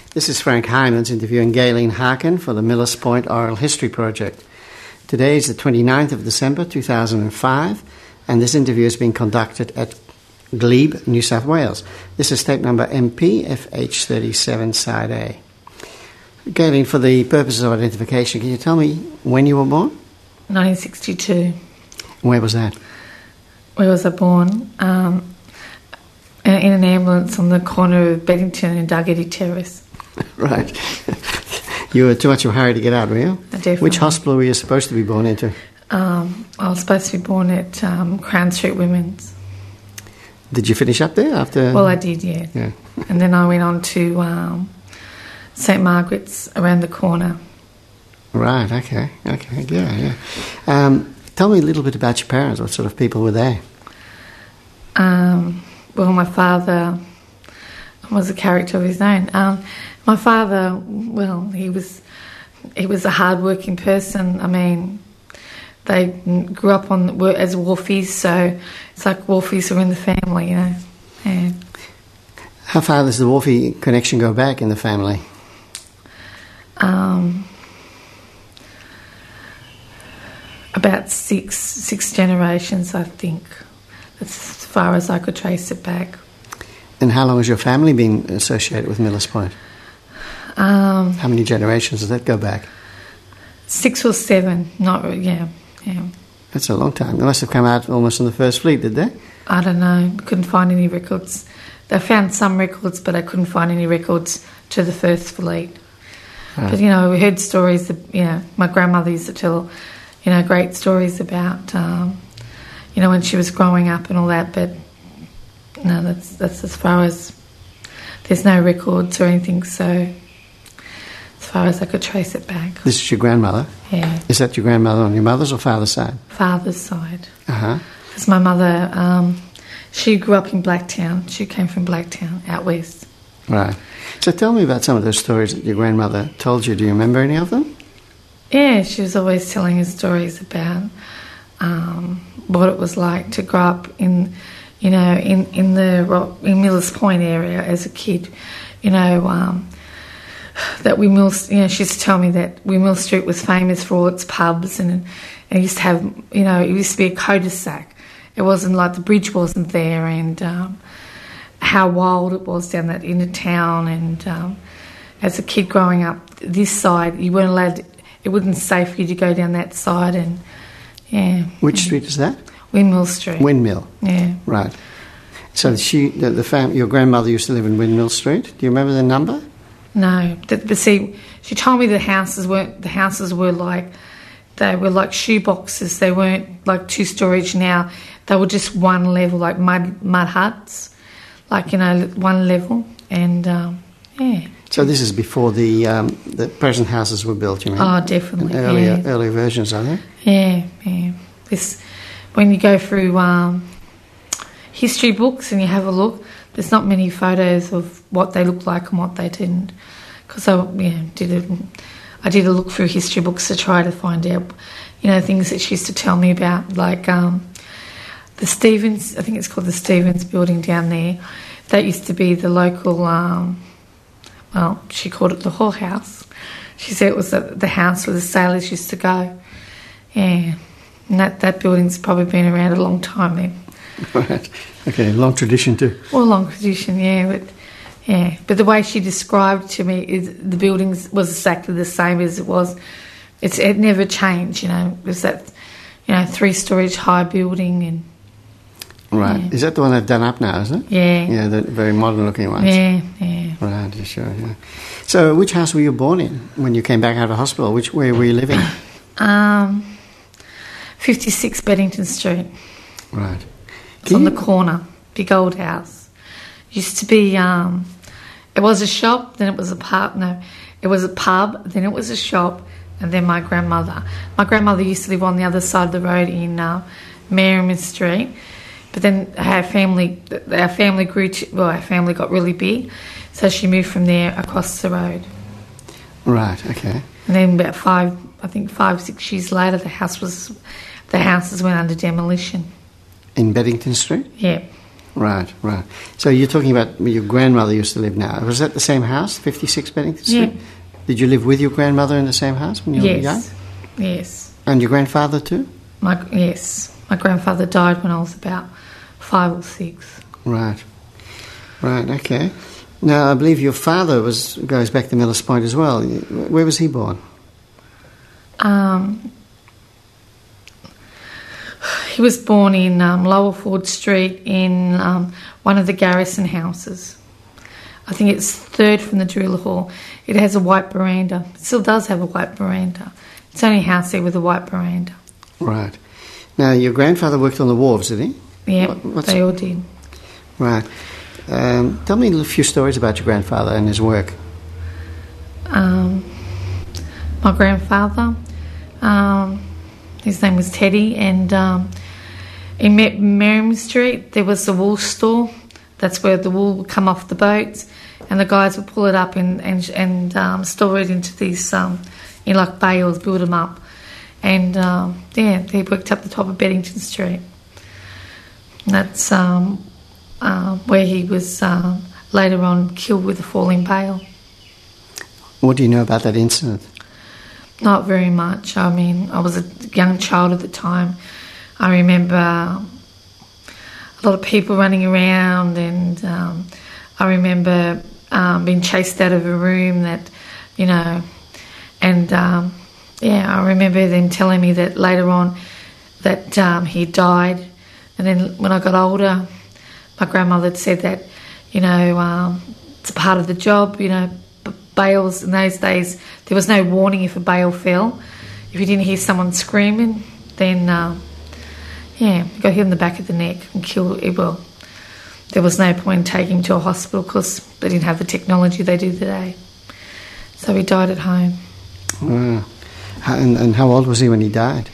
This is Frank Hymans interviewing Gayleen Harkin for the Millers Point Oral History Project. Today is the 29th of December 2005, and this interview is being conducted at Glebe, New South Wales. This is tape number MPFH37 Side A. Gayleen, for the purposes of identification, can you tell me when you were born? 1962. Where was that? Where was I born? In an ambulance on the corner of Beddington and Dargetty Terrace. Right. You were too much of a hurry to get out, were you? Definitely. Which hospital were you supposed to be born into? I was supposed to be born at Crown Street Women's. Did you finish up there after? Well, I did, yeah. And then I went on to St Margaret's around the corner. Right, okay, yeah. Tell me a little bit about your parents. What sort of people were they? Well, my father was a character of his own. My father, well, he was a hard-working person. I mean, they grew up as wharfies, so it's like wharfies are in the family, you know. Yeah. How far does the wharfie connection go back in the family? About six generations, I think. That's as far as I could trace it back. And how long has your family been associated with Millers Point? How many generations does that go back? 6 or 7, yeah. That's a long time. They must have come out almost on the first fleet, did they? I don't know. Couldn't find any records. They found some records, but I couldn't find any records to the first fleet. Right. But, you know, we heard stories, my grandmother used to tell, great stories about, when she was growing up and all that, but no, that's as far as, there's no records or anything, so as far as I could trace it back. This is your grandmother? Yeah. Is that your grandmother on your mother's or father's side? Father's side. Uh-huh. Because my mother, she grew up in Blacktown. She came from Blacktown, out west. Right. So tell me about some of those stories that your grandmother told you. Do you remember any of them? Yeah, she was always telling us stories about what it was like to grow up in Millers Point area as a kid. That Windmill, she used to tell me that Windmill Street was famous for all its pubs, and it used to have, it used to be a cul-de-sac. It wasn't like the bridge wasn't there, and how wild it was down that inner town. And as a kid growing up this side, you weren't allowed. It wasn't safe for you to go down that side, and yeah. Which street is that? Windmill Street. Windmill. Yeah. Right. So your grandmother used to live in Windmill Street. Do you remember the number? No, but see, she told me the houses were like, they were like shoe boxes. They weren't like 2-storage now. They were just one level, like mud huts, like one level, and yeah. So this is before the present houses were built, you mean? Oh, definitely. Earlier versions, are they? Yeah. When you go through history books and you have a look, there's not many photos of what they looked like and what they didn't. Because I did a look through history books to try to find out, things that she used to tell me about, like the Stevens, I think it's called the Stevens building down there. That used to be the local, she called it the whorehouse. She said it was the house where the sailors used to go. Yeah, and that building's probably been around a long time then. Right. Okay, long tradition too. Well, long tradition, yeah. But the way she described to me is the buildings was exactly the same as it was. It never changed, It was that, 3-storage high building and. Right. Yeah. Is that the one they've done up now, isn't it? Yeah. Yeah, the very modern looking ones. Yeah. Right, sure, yeah. So which house were you born in when you came back out of hospital? Where were you living? 56 Beddington Street. Right. It's on the corner, big old house. Used to be, it was a shop, then it was a pub. No, it was a pub, then it was a shop, and then my grandmother. My grandmother used to live on the other side of the road in Merriman Street, but then our family grew. Our family got really big, so she moved from there across the road. Right. Okay. And then about 5-6 years later, the houses went under demolition. In Beddington Street? Yeah. Right, right. So you're talking about where your grandmother used to live now. Was that the same house, 56 Bennington Street? Yeah. Did you live with your grandmother in the same house when you were young? Yes. Yes. And your grandfather too? Yes. My grandfather died when I was about 5 or 6. Right. Right, okay. Now, I believe your father goes back to Millers Point as well. Where was he born? He was born in Lower Ford Street in one of the Garrison houses. I think it's third from the Driller Hall. It has a white veranda. It still does have a white veranda. It's the only house there with a white veranda. Right. Now, your grandfather worked on the wharves, did he? Yeah, they all did. Right. Tell me a few stories about your grandfather and his work. My grandfather, his name was Teddy, and in Merriam Street there was the wool store. That's where the wool would come off the boats, and the guys would pull it up and store it into these in like bales, build them up, and they worked up the top of Beddington Street. And that's where he was later on killed with a falling bale. What do you know about that incident? Not very much. I mean, I was a young child at the time. I remember a lot of people running around, and I remember being chased out of a room that, you know, and I remember them telling me that later on that he died. And then when I got older, my grandmother had said that, you know, it's a part of the job, you know. Bales in those days, there was no warning if a bale fell. If you didn't hear someone screaming, then you got hit in the back of the neck and killed. Well, there was no point in taking him to a hospital because they didn't have the technology they do today. So he died at home. Wow. And how old was he when he died?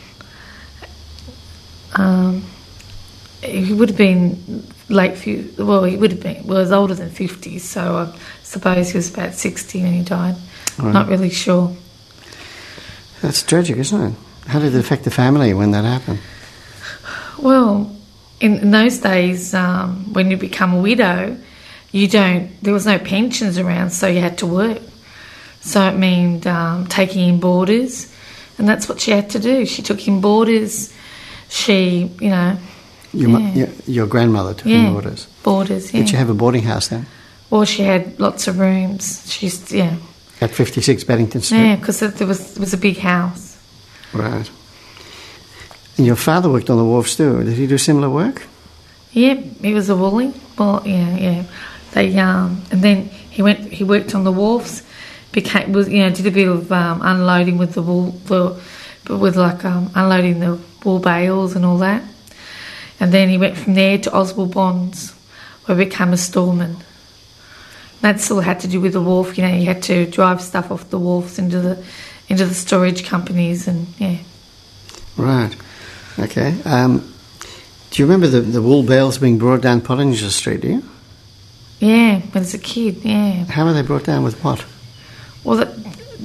He would have been he was older than 50, so I suppose he was about 60 when he died. Right. Not really sure. That's tragic, isn't it? How did it affect the family when that happened? Well, in those days, when you become a widow, there was no pensions around, so you had to work. So it meant taking in boarders, and that's what she had to do. She took in boarders. She, you know... Your grandmother took in boarders? Boarders, yeah. Did she have a boarding house then? Well, she had lots of rooms. At 56 Beddington Street? Yeah, because it was a big house. Right. And your father worked on the wharves too. Did he do similar work? Yeah, he was a woolly. Well, yeah. They and then he worked on the wharves. Did a bit of unloading with the wool, with unloading the wool bales and all that. And then he went from there to Oswald Bonds, where he became a storeman. That still had to do with the wharf. You know, you had to drive stuff off the wharfs into the storage companies, and yeah. Right. Okay. Do you remember the wool bales being brought down Pottinger Street? Do you? Yeah, when I was a kid. Yeah. How were they brought down? With what? Well, at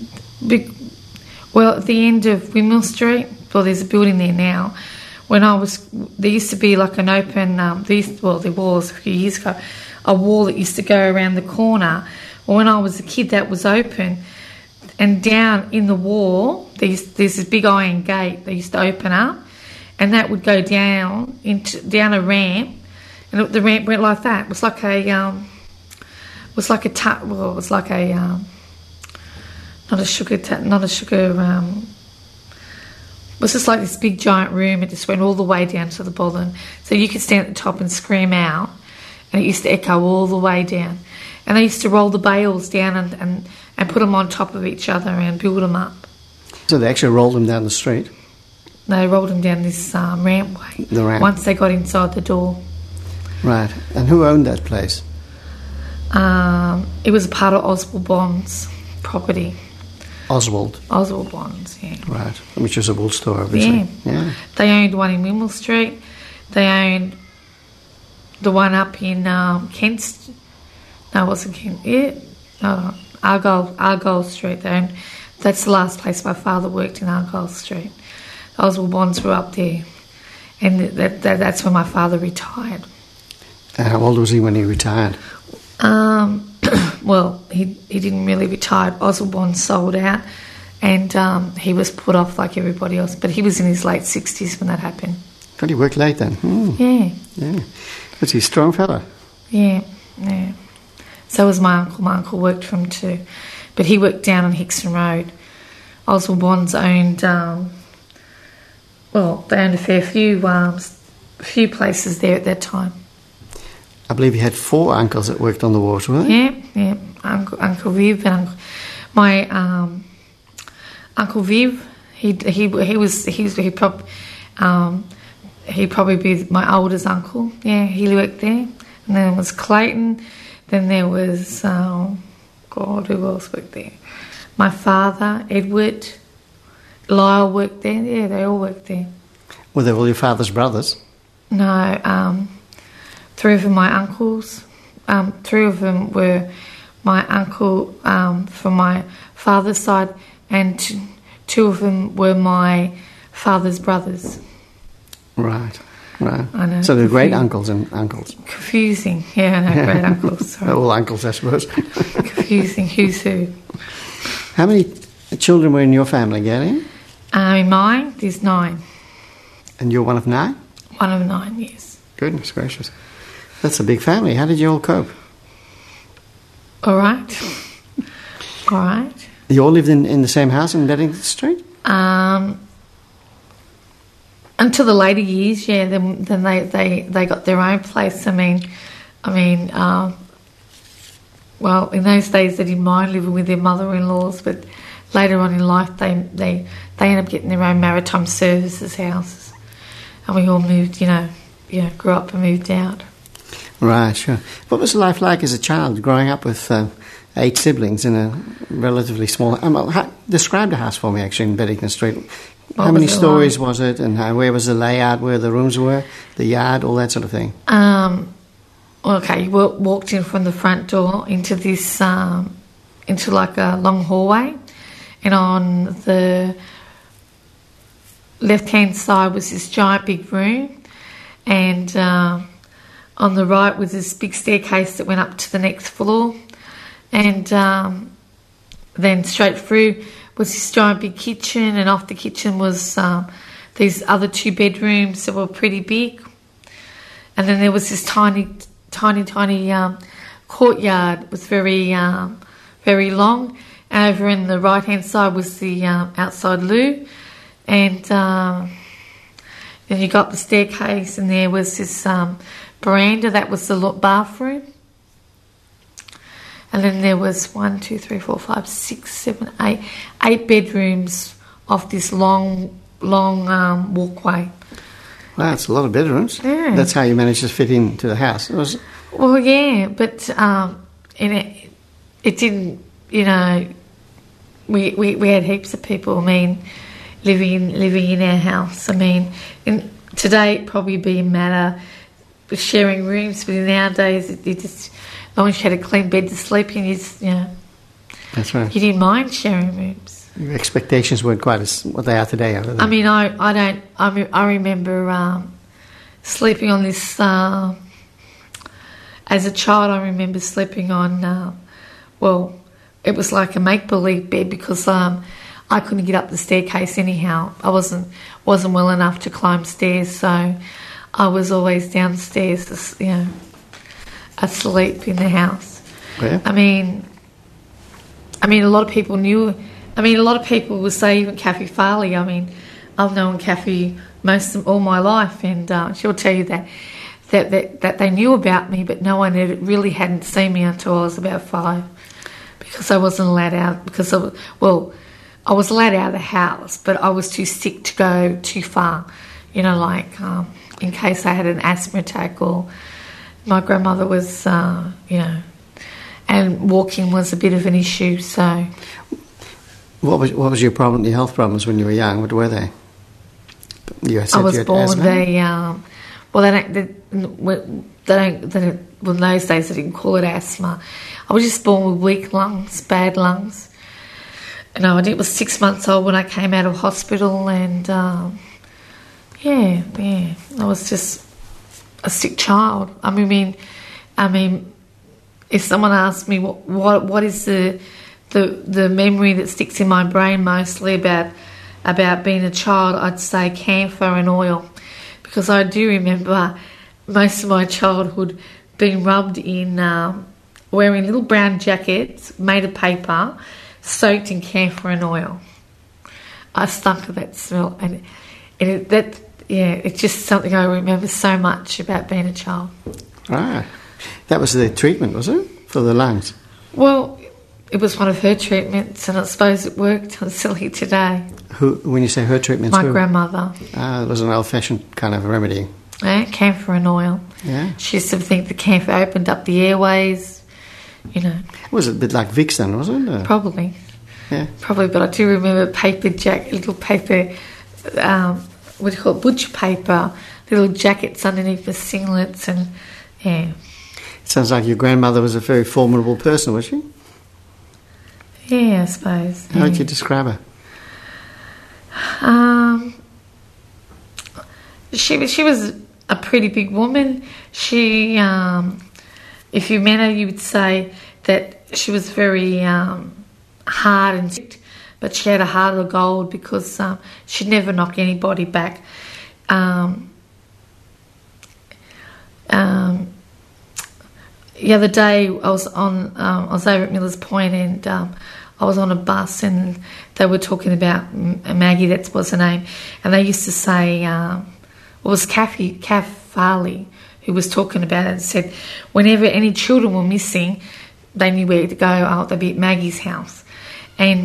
the end of Windmill Street. Well, there's a building there now. There used to be like an open, there was a few years ago, a wall that used to go around the corner. Well, when I was a kid, that was open. And down in the wall, there's this big iron gate they used to open up, and that would go down a ramp, and the ramp went like that. It was like it was just like this big giant room. It just went all the way down to the bottom. So you could stand at the top and scream out, and it used to echo all the way down. And they used to roll the bales down and put them on top of each other and build them up. So they actually rolled them down the street? They rolled them down this rampway. The ramp. Once they got inside the door. Right. And who owned that place? It was a part of Oswald Bonds' property. Oswald Bonds, yeah. Right, which was a wool store, obviously. Yeah. They owned one in Windmill Street. They owned the one up in Kent. No, it wasn't Kent. Yeah, no, Argyle Street. That's the last place my father worked, in Argyle Street. Oswald Bonds were up there, and that's when my father retired. And how old was he when he retired? Well, he didn't really retire. Oswald sold out, and he was put off like everybody else. But he was in his late 60s when that happened. God, he worked late then. Yeah. Was he a strong fella? Yeah. So was my uncle. My uncle worked for him too. But he worked down on Hickson Road. Oswald Bonds owned, they owned a fair few places there at that time. I believe you had 4 uncles that worked on the wharf, weren't they? Yeah. Uncle Viv and my Uncle Viv. He'd probably be my oldest uncle. Yeah, he worked there. And then there was Clayton. Then there was who else worked there? My father, Edward, Lyle worked there. Yeah, they all worked there. Were they all your father's brothers? No, 3 of them my uncles. 3 of them were my uncle from my father's side, and 2 of them were my father's brothers. Right. I know. So they're great uncles and uncles. Confusing. Yeah, I know, great uncles. Sorry. All uncles, I suppose. Confusing. Who's who? How many children were in your family, Galen? In mine, there's 9. And you're one of 9? One of 9, yes. Goodness gracious. That's a big family. How did you all cope? All right. You all lived in the same house in Beddington Street? Until the later years, yeah. Then they got their own place. I mean, well, in those days they didn't mind living with their mother-in-laws, but later on in life they ended up getting their own maritime services houses, and we all moved. Grew up and moved out. Right, sure. What was life like as a child, growing up with 8 siblings in a relatively small... describe the house for me, actually, in Beddington Street. How many stories was it, and where was the layout, where the rooms were, the yard, all that sort of thing? Okay, you walked in from the front door into this, into like a long hallway, and on the left-hand side was this giant big room, and on the right was this big staircase that went up to the next floor, and then straight through was this giant big kitchen, and off the kitchen was these other 2 bedrooms that were pretty big, and then there was this tiny courtyard. It was very long, and over in the right hand side was the outside loo, and then you got the staircase, and there was this veranda that was the bathroom. And then there was 1, 2, 3, 4, 5, 6, 7, 8 bedrooms off this long walkway. Wow, that's a lot of bedrooms. Yeah. That's how you managed to fit into the house. Well, yeah, but it didn't. We had heaps of people. I mean, living in our house. I mean, today it'd probably be a matter of sharing rooms, but in our days it just. As long as you had a clean bed to sleep in, that's right. You didn't mind sharing rooms. Your expectations weren't quite as what they are today, are they? I mean, I remember sleeping on this. As a child, I remember sleeping on. It was like a make-believe bed because I couldn't get up the staircase anyhow. I wasn't well enough to climb stairs, so I was always downstairs. Asleep in the house. Yeah. I mean, a lot of people knew. I mean, a lot of people would say even Kathy Farley. I mean, I've known Kathy all my life, and she'll tell you that they knew about me, but no one really hadn't seen me until I was about 5, because I wasn't allowed out. Because I was allowed out of the house, but I was too sick to go too far. In case I had an asthma attack or. My grandmother was, and walking was a bit of an issue. So, what was your problem? Your health problems when you were young? What were they? I was born with a. In those days they didn't call it asthma. I was just born with weak lungs, bad lungs. And I was 6 months old when I came out of hospital, and I was just. a sick child. I mean, if someone asked me what is the memory that sticks in my brain mostly about being a child, I'd say camphor and oil, because I do remember most of my childhood being rubbed in wearing little brown jackets made of paper, soaked in camphor and oil. I stunk of that smell, and it's just something I remember so much about being a child. Ah, that was the treatment, was it, for the lungs? Well, it was one of her treatments, and I suppose it worked until today. Who, when you say her treatments? My grandmother. Ah, it was an old-fashioned kind of remedy. Yeah, camphor and oil. Yeah. She used to think the camphor opened up the airways, you know. Was it a bit like Vicks then, was it? Probably. Yeah. Probably, but I do remember little paper, what do you call it, butcher paper, little jackets underneath the singlets, and yeah. Sounds like your grandmother was a very formidable person, was she? Yeah, I suppose. How would you describe her? She was a pretty big woman. She, if you met her, you would say that she was very hard and strict, but she had a heart of gold because she'd never knock anybody back. The other day I was over at Millers Point, and I was on a bus, and they were talking about Maggie, that was her name, and they used to say, it was Kath Farley who was talking about it, and said whenever any children were missing, they knew where to go. Oh, they'd be at Maggie's house. And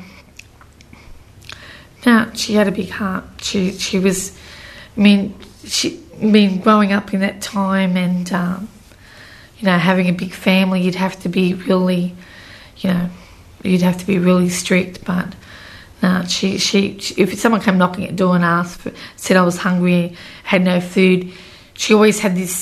no, she had a big heart. She was, growing up in that time, and having a big family, you'd have to be really, you'd have to be really strict. But no, she if someone came knocking at the door and said I was hungry, had no food, she always had this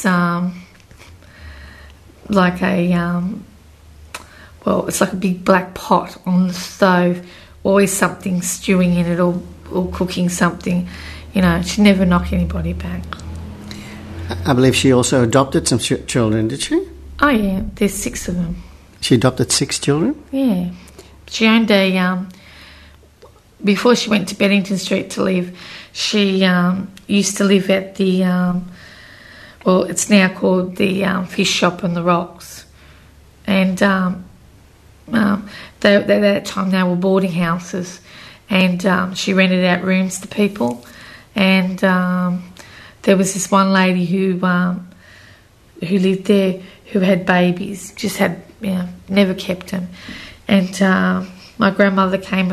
it's like a big black pot on the stove, always something stewing in it or cooking something. She'd never knock anybody back. I believe she also adopted some children, did she? Oh, yeah, there's 6 of them. She adopted 6 children? Yeah. She owned before she went to Beddington Street to live, she used to live at the, it's now called the Fish Shop on the Rocks. And at that time they were boarding houses, and she rented out rooms to people. And there was this one lady who lived there who had babies, just had, never kept them. And my grandmother came her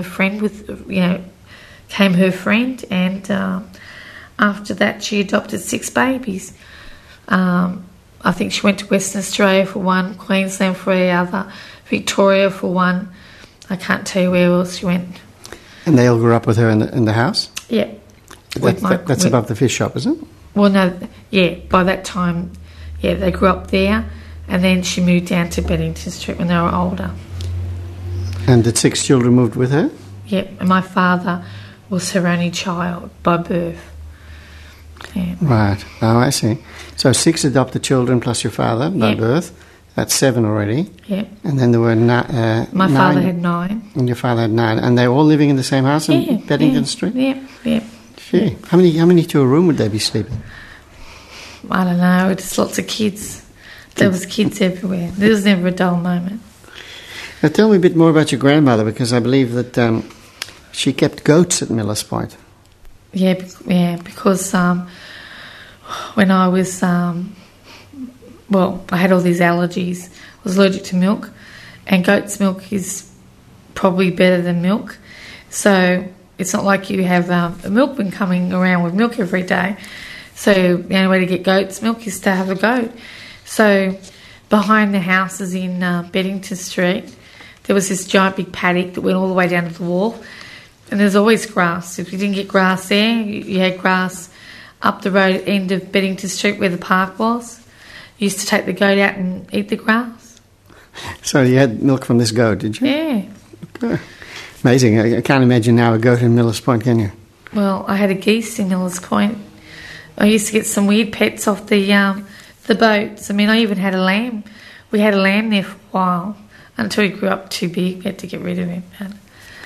friend, and after that she adopted 6 babies. I think she went to Western Australia for one, Queensland for the other, Victoria for one. I can't tell you where else she went. And they all grew up with her in the house? Yeah. That's above the fish shop, isn't it? Well, no, yeah, by that time, yeah, they grew up there, and then she moved down to Beddington Street when they were older. And did 6 children moved with her? Yep, and my father was her only child by birth. Yeah. Right. Oh, I see. So 6 adopted children plus your father by birth. That's 7 already. Yeah. And then there were my 9. Father had 9. And your father had 9. And they were all living in the same house in Beddington Street? Yeah. Gee. How many to a room would they be sleeping? I don't know. Just lots of kids. There was kids everywhere. There was never a dull moment. Now tell me a bit more about your grandmother, because I believe that she kept goats at Millers Point. Yeah, because when I was, I had all these allergies. I was allergic to milk, and goat's milk is probably better than milk. So it's not like you have a milkman coming around with milk every day. So the only way to get goat's milk is to have a goat. So behind the houses in Beddington Street, there was this giant big paddock that went all the way down to the wharf, and there's always grass. If you didn't get grass there, you had grass up the road at the end of Beddington Street where the park was. You used to take the goat out and eat the grass. So you had milk from this goat, did you? Yeah. Okay. Amazing. I can't imagine now a goat in Millers Point, can you? Well, I had a geese in Millers Point. I used to get some weird pets off the boats. I mean, I even had a lamb. We had a lamb there for a while until he grew up too big. We had to get rid of him. And,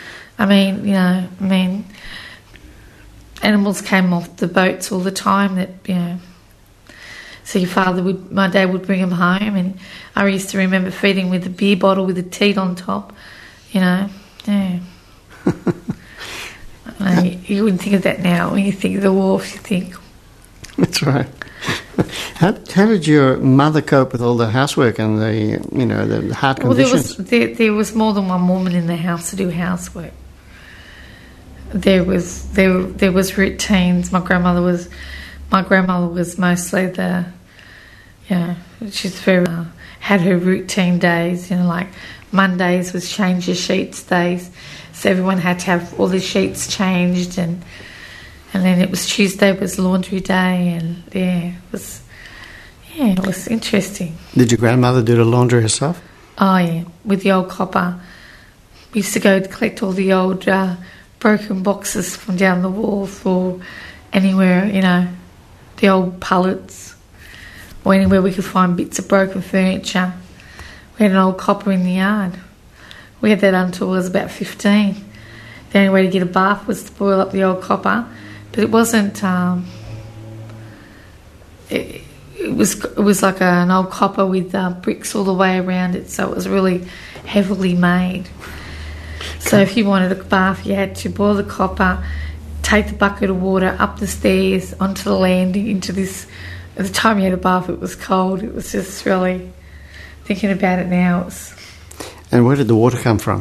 animals came off the boats all the time that, so my dad would bring them home, and I used to remember feeding with a beer bottle with a teat on top, yeah. You wouldn't think of that now. When you think of the wharf, you think... That's right. How did your mother cope with all the housework and the hard conditions? There was more than one woman in the house to do housework. There was routines. My grandmother was mostly she's very had her routine days. Like Mondays was change your sheets days, so everyone had to have all the sheets changed, and then it was Tuesday was laundry day, and it was interesting. Did your grandmother do the laundry herself? Oh yeah, with the old copper. We used to go to collect all the old broken boxes from down the wharf or anywhere, the old pallets, or anywhere we could find bits of broken furniture. We had an old copper in the yard. We had that until I was about 15. The only way to get a bath was to boil up the old copper, but it wasn't. It was like an old copper with bricks all the way around it, so it was really heavily made. So if you wanted a bath, you had to boil the copper, take the bucket of water up the stairs onto the landing into this. At the time you had a bath, it was cold. It was just really, thinking about it now, it was... And where did the water come from?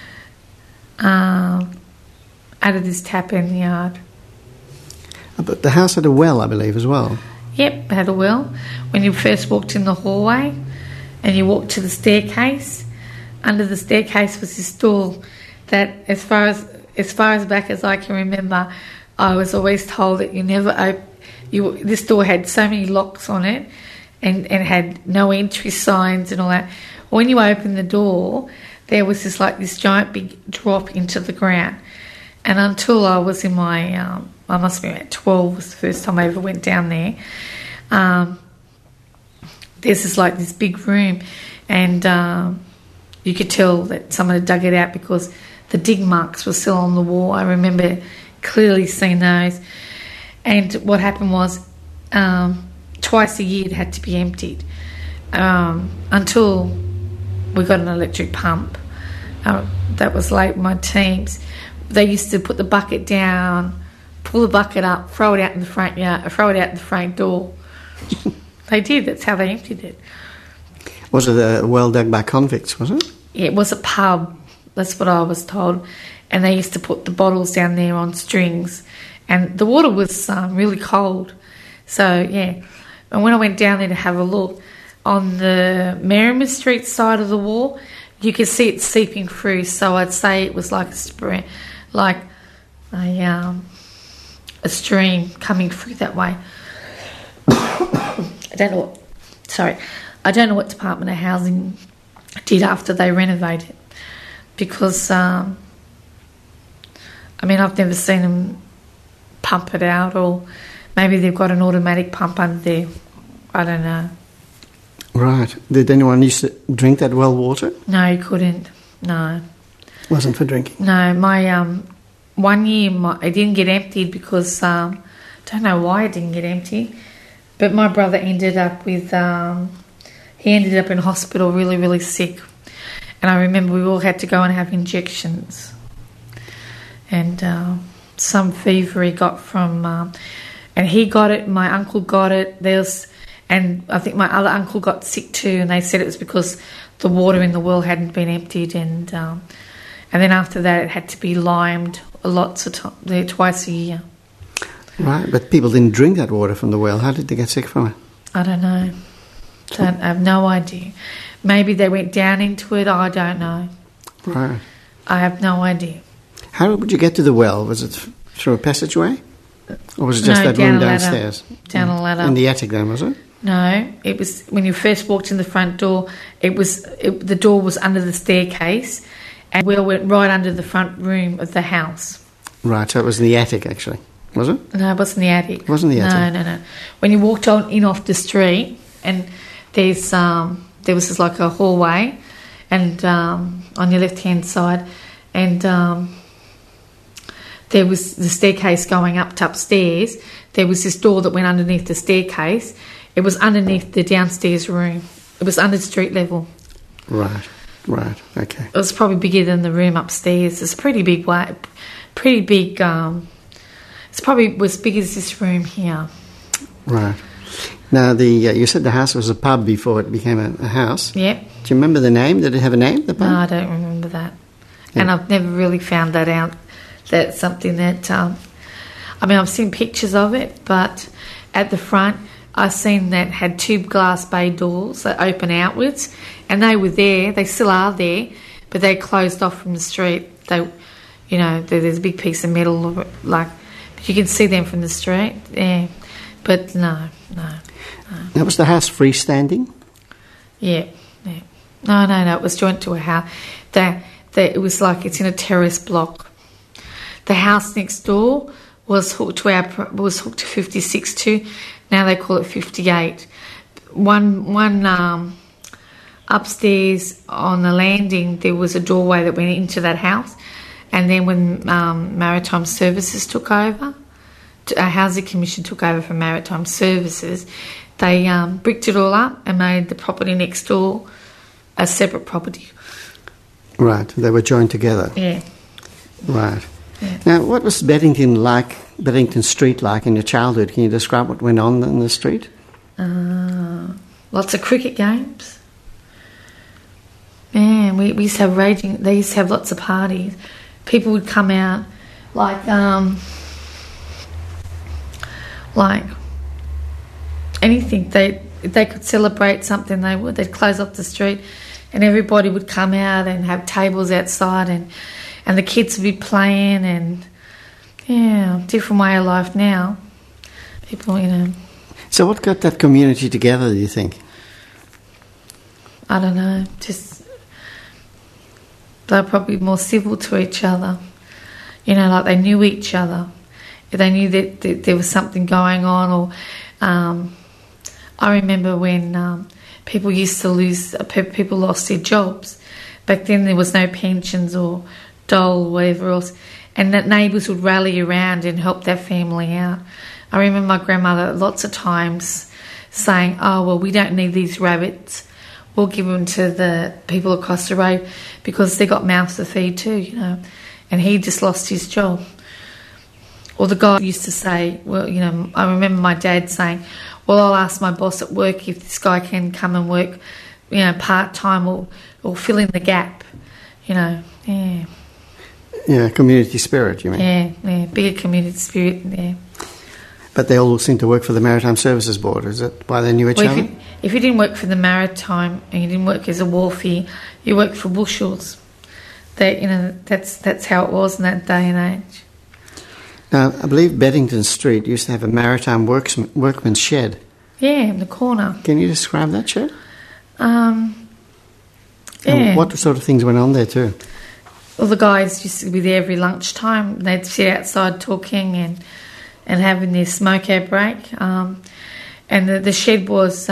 Out of this tap in the yard. But the house had a well, I believe, as well. Yep, it had a well. When you first walked in the hallway and you walked to the staircase, under the staircase was this door that, as far as back as I can remember, I was always told that you never open. This door had so many locks on it, and had no entry signs and all that. When you opened the door, there was this giant big drop into the ground, and until I was in my I must have been about 12 was the first time I ever went down there. There's this big room, and you could tell that someone had dug it out because the dig marks were still on the wall. I remember clearly seeing those. And what happened was twice a year it had to be emptied until we got an electric pump. That was late in my teens. They used to put the bucket down, pull the bucket up, throw it out in the front yard, throw it out the front door. They did. That's how they emptied it. Was it a well dug by convicts, was it? Yeah, it was a pub. That's what I was told. And they used to put the bottles down there on strings. And the water was really cold. So, yeah. And when I went down there to have a look, on the Merrimer Street side of the wall, you could see it seeping through. So I'd say it was like a stream coming through that way. I don't know what Department of Housing did after they renovated, because I've never seen them pump it out, or maybe they've got an automatic pump under there. I don't know. Right. Did anyone used to drink that well water? No, you couldn't. No. Wasn't for drinking? No. My 1 year it didn't get emptied because I don't know why it didn't get emptied, but my brother ended up in hospital really, really sick. And I remember we all had to go and have injections. And some fever he got from... and he got it, my uncle got it. And I think my other uncle got sick too, and they said it was because the water in the well hadn't been emptied. And then after that it had to be limed lots of times, twice a year. Right, but people didn't drink that water from the well. How did they get sick from it? I don't know. I have no idea. Maybe they went down into it. I don't know. Right. I have no idea. How would you get to the well? Was it through a passageway? Or was it just that room downstairs? Down a ladder. In the attic then, was it? No, it was when you first walked in the front door. The door was under the staircase, and we went right under the front room of the house. Right, so it was in the attic actually. Was it? No, it wasn't the attic. It wasn't the attic? No. When you walked on in off the street, and there was just like a hallway, and on your left-hand side, and there was the staircase going up to upstairs. There was this door that went underneath the staircase. It was underneath the downstairs room. It was under street level. Right, okay. It was probably bigger than the room upstairs. It's pretty big. It's probably as big as this room here. Right. Now, you said the house was a pub before it became a house. Yep. Do you remember the name? Did it have a name, the pub? No, I don't remember that. Yeah. And I've never really found that out. That's something that... I've seen pictures of it, but at the front, I've seen that had two glass bay doors that open outwards, and they were there. They still are there, but they closed off from the street. There's a big piece of metal, but you can see them from the street. Yeah, but no. Now, was the house freestanding? Yeah. No. It was joined to a house. It was like it's in a terrace block. The house next door was hooked to 56 too. Now they call it 58. One upstairs on the landing, there was a doorway that went into that house, and then when Maritime Services took over, a housing commission took over from Maritime Services, they bricked it all up and made the property next door a separate property. Right, they were joined together. Yeah. Right. Yeah. Now, what was Beddington Street like in your childhood? Can you describe what went on in the street? Lots of cricket games. Man, we used to have they used to have lots of parties. People would come out like anything. If they could celebrate something, they'd close off the street, and everybody would come out and have tables outside, and the kids would be playing, and different way of life now. People, So what got that community together, do you think? I don't know, just they're probably more civil to each other. Like they knew each other. They knew that there was something going on. Or I remember when people used to people lost their jobs. Back then there was no pensions or dole or whatever else. And that neighbours would rally around and help their family out. I remember my grandmother lots of times saying, "Oh, well, we don't need these rabbits. We'll give them to the people across the road because they got mouths to feed too, And he just lost his job." Or the guy used to say, well, I remember my dad saying, "Well, I'll ask my boss at work if this guy can come and work, part-time or fill in the gap, Yeah, community spirit, you mean? Yeah, bigger community spirit, yeah. But they all seem to work for the Maritime Services Board. Is that why they knew each other? If you didn't work for the Maritime and you didn't work as a wharfie, you worked for Bushels. That's how it was in that day and age. Now, I believe Beddington Street used to have a maritime workman's shed. Yeah, in the corner. Can you describe that shed? Yeah. And what sort of things went on there too? Well, the guys used to be there every lunchtime. They'd sit outside talking and having their smoke-out break. And the shed was...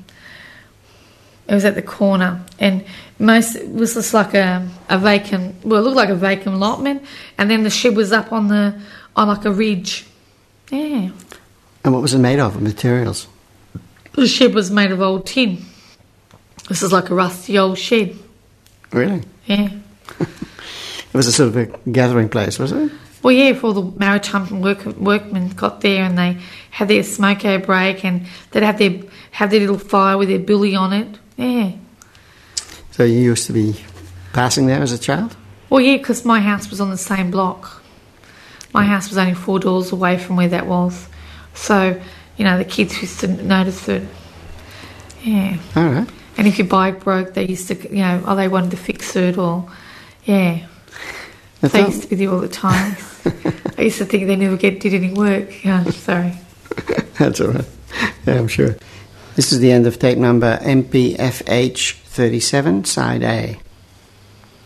it was at the corner, and it was just like a vacant... Well, it looked like a vacant allotment, and then the shed was up on like a ridge. Yeah. And what was it made of, materials? The shed was made of old tin. This is like a rusty old shed. Really? Yeah. It was a sort of a gathering place, was it? Well, yeah, for all the maritime workmen got there and they had their smoke-out break and they'd have their little fire with their billy on it. Yeah. So you used to be passing there as a child? Well, yeah, because my house was on the same block. My house was only 4 doors away from where that was. So, the kids used to notice it. Yeah. All right. And if your bike broke, they used to, they wanted to fix it or, yeah. They used to be there all the time. I used to think they never did any work. Yeah, sorry. That's all right. Yeah, I'm sure. This is the end of tape number MPFH 37, side A.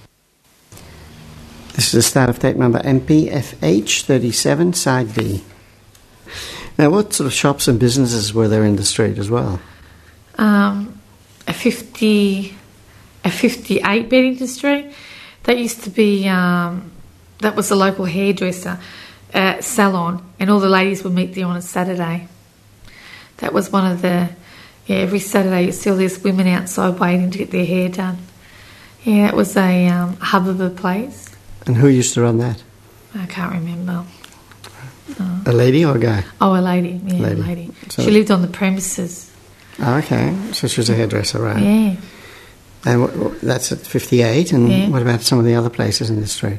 This is the start of tape number MPFH 37, side B. Now, what sort of shops and businesses were there in the street as well? A 58 Beddington Street. That used to be, that was a local hairdresser salon, and all the ladies would meet there on a Saturday. That was one of the, every Saturday you see all these women outside waiting to get their hair done. Yeah, it was a hub of a place. And who used to run that? I can't remember. A lady or a guy? Oh, a lady, yeah, a lady. So she lived on the premises. Oh, okay, so she was a hairdresser, right? Yeah. And that's at 58, and what about some of the other places in the street?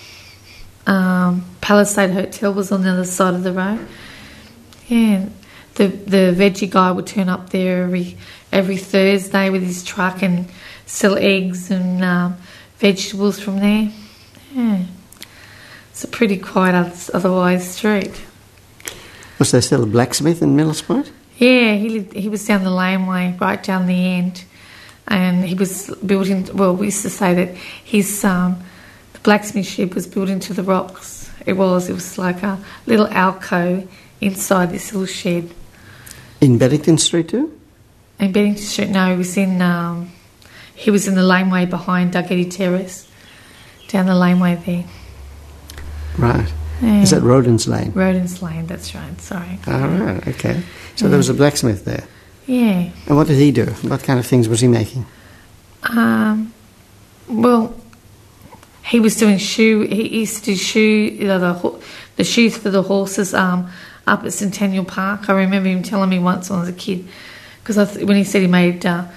Palisade Hotel was on the other side of the road. Yeah, the veggie guy would turn up there every Thursday with his truck and sell eggs and vegetables from there. Yeah, it's a pretty quiet otherwise street. Was there still a blacksmith in Millers Point? Yeah, he was down the laneway, right down the end, and he was built in. Well, we used to say that his the blacksmith shed was built into the rocks. It was like a little alcove inside this little shed. In Beddington Street too? In Beddington Street, no, he was in the laneway behind Dalgety Terrace, down the laneway there. Right. Yeah. Is that Rodens Lane? Rodens Lane, that's right, sorry. Oh, right, okay. So there was a blacksmith there? Yeah. And what did he do? What kind of things was he making? Well, he was doing he used to do the shoes for the horses up at Centennial Park. I remember him telling me once when I was a kid, because when he said he made the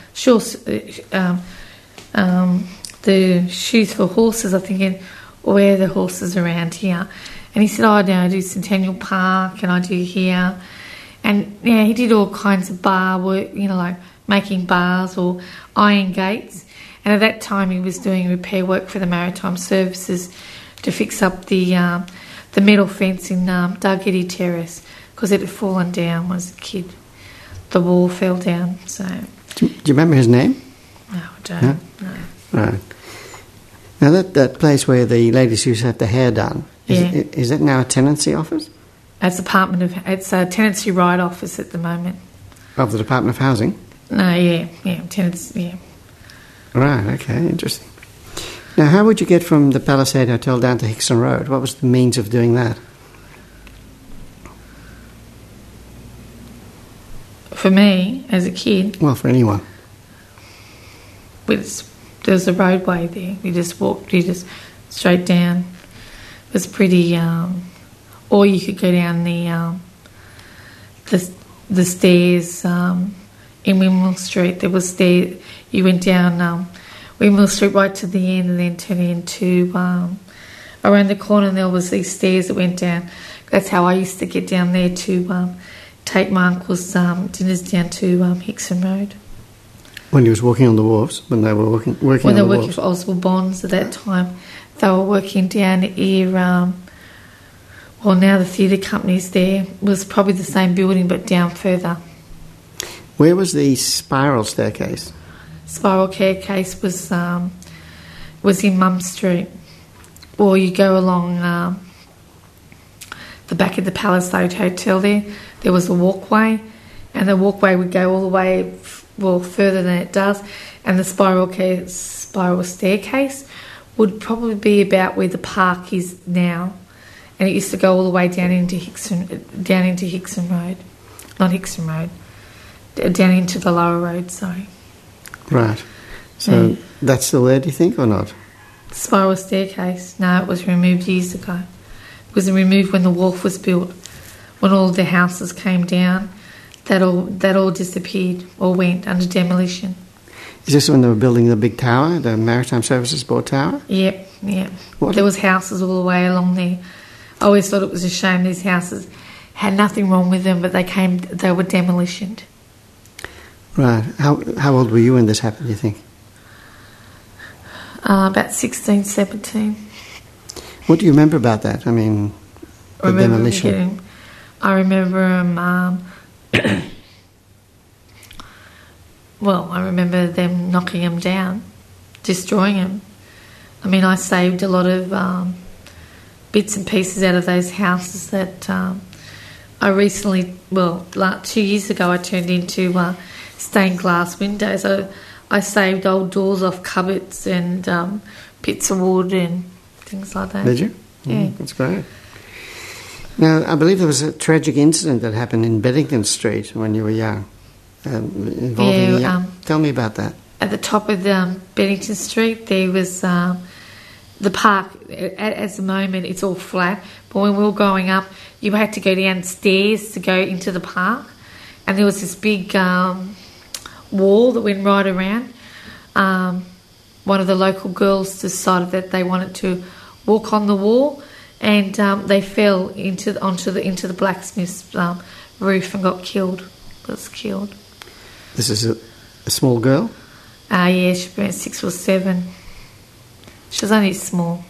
shoes for horses, I'm thinking, where are the horses around here? And he said, I do Centennial Park and I do here. And yeah, he did all kinds of bar work, like making bars or iron gates. And at that time he was doing repair work for the Maritime Services to fix up the metal fence in Dalgety Terrace, because it had fallen down when I was a kid. The wall fell down. So. Do you remember his name? No, I don't. No. Right. Now that place where the ladies used to have their hair done, is it now a tenancy office? It's a tenancy right office at the moment. Of the Department of Housing? No, tenancy, yeah. Right, okay, interesting. Now, how would you get from the Palisade Hotel down to Hickson Road? What was the means of doing that? For me, as a kid... Well, for anyone. There was a roadway there. We just walked, straight down. It was pretty... or you could go down the stairs in Windmill Street. There was stairs. You went down Windmill Street right to the end and then turn into around the corner, and there was these stairs that went down. That's how I used to get down there to take my uncle's dinners down to Hickson Road. When he was walking on the wharves, when they were working when on they the were wharves? working for Oswald Bonds at that time, they were working down here. Well, now the theatre company's there. It was probably the same building but down further. Where was the spiral staircase? Spiral staircase was in Mum Street. Or you go along the back of the Palisade Hotel there. There was a walkway, and the walkway would go all the way, further than it does, and the spiral staircase would probably be about where the park is now. And it used to go all the way down into Hickson Road. Not Hickson Road. Down into the lower road, sorry. Right. So that's still there, do you think, or not? Spiral staircase. No, it was removed years ago. It was removed when the wharf was built. When all the houses came down, that all disappeared or went under demolition. Is this when they were building the big tower, the Maritime Services Board Tower? Yep. What? There was houses all the way along there. I always thought it was a shame these houses had nothing wrong with them, but they were demolitioned. Right. How old were you when this happened, do you think? About 16, 17. What do you remember about that? I mean, the demolition. I remember I remember them knocking them down, destroying them. I mean, I saved a lot of bits and pieces out of those houses that I recently, like 2 years ago, I turned into stained glass windows. I saved old doors off cupboards and bits of wood and things like that. Did you? Yeah. That's great. Now, I believe there was a tragic incident that happened in Beddington Street when you were young. Involving tell me about that. At the top of the Beddington Street, there was the park. At the moment, it's all flat. But when we were growing up, you had to go downstairs to go into the park. And there was this big wall that went right around. One of the local girls decided that they wanted to walk on the wall, and they fell into the blacksmith's roof and got killed. Was killed. This is a small girl? Yeah, she was about 6 or 7. She was only small.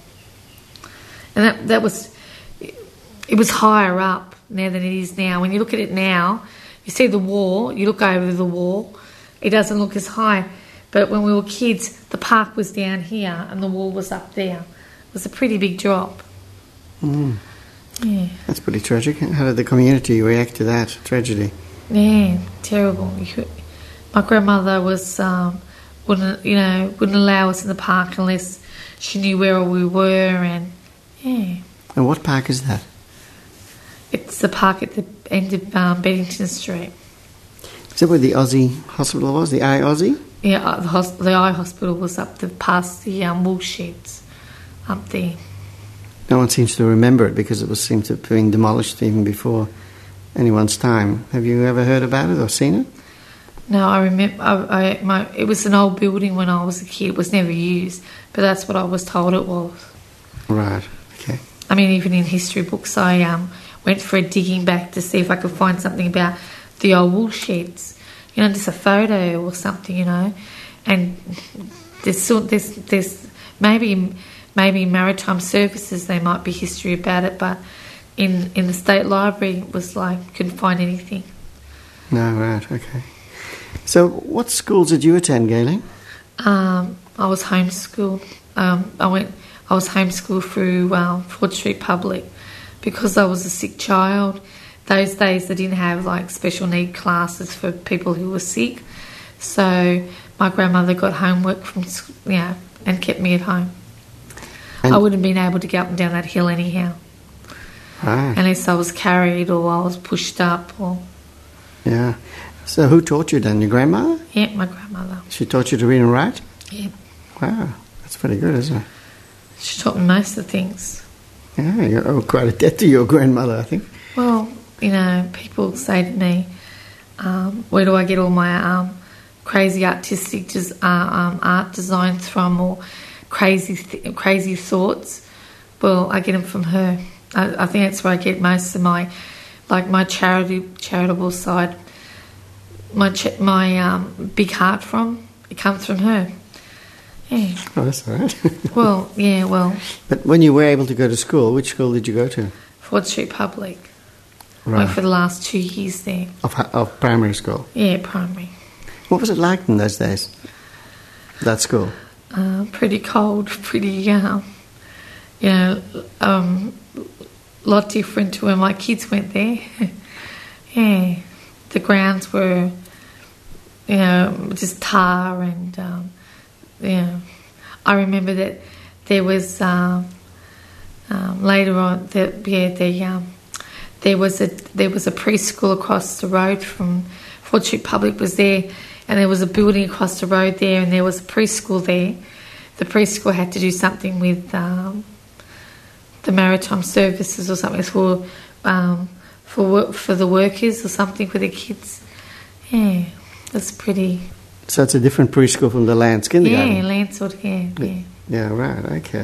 And that was... It was higher up now than it is now. When you look at it now, you see the wall, you look over the wall, it doesn't look as high. But when we were kids, the park was down here and the wall was up there. It was a pretty big drop. Mm. Yeah. That's pretty tragic. How did the community react to that tragedy? Yeah, terrible. My grandmother wouldn't allow us in the park unless she knew where we were, and yeah. And what park is that? It's the park at the end of Beddington Street. Is that where the Aussie hospital was? The Eye Aussie? Yeah, the eye hospital was up past the wool sheds up there. No one seems to remember it because it seemed to have been demolished even before anyone's time. Have you ever heard about it or seen it? No, I remember. It was an old building when I was a kid. It was never used, but that's what I was told it was. Right. Okay. I mean, even in history books, I went for a digging back to see if I could find something about the old wool sheds. You know, just a photo or something. You know, and there's maybe Maritime Services there might be history about it, but in the State Library it was like couldn't find anything. No, right, okay. So, what schools did you attend, Gayleen? I was homeschooled. I was homeschooled through Ford Street Public because I was a sick child. Those days they didn't have like special need classes for people who were sick, so my grandmother got homework from and kept me at home. And I wouldn't have been able to get up and down that hill anyhow, right. Unless I was carried or I was pushed up. Yeah. So who taught you then? Your grandmother? Yeah, my grandmother. She taught you to read and write? Yeah. Wow, that's pretty good, isn't it? She taught me most of the things. Yeah, you owe quite a debt to your grandmother, I think. Well, people say to me, where do I get all my crazy artistic art designs from, or crazy thoughts? Well, I get them from her. I think that's where I get most of my charitable side, my big heart from. It comes from her. Yeah. Oh, that's all right. Well, yeah, well. But when you were able to go to school, which school did you go to? Ford Street Public. Right. Went for the last 2 years there. Of primary school? Yeah, primary. What was it like in those days, that school? Pretty cold, pretty, lot different to when my kids went there. Yeah, the grounds were, just tar and, I remember that there was later on there was a preschool across the road from Ford Street Public was there, and there was a building across the road there, and there was a preschool there. The preschool had to do something with the Maritime Services or something for the workers or something for the kids. Yeah, that's pretty. So it's a different preschool from the Lance kindergarten? Yeah, Lance, yeah. Yeah, right, okay.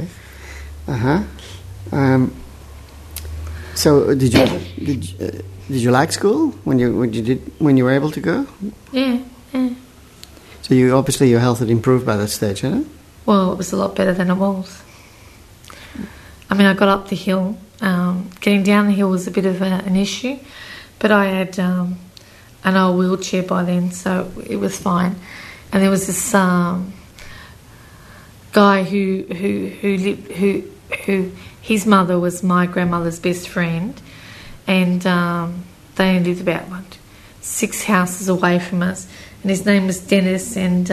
So did you like school when you were able to go? Yeah. So your health had improved by that stage, hadn't it? Well, it was a lot better than it was. I mean, I got up the hill. Getting down the hill was a bit of an issue, but I had an old wheelchair by then, so it was fine. And there was this guy who his mother was my grandmother's best friend, and they lived about 6 houses away from us, and his name was Dennis, and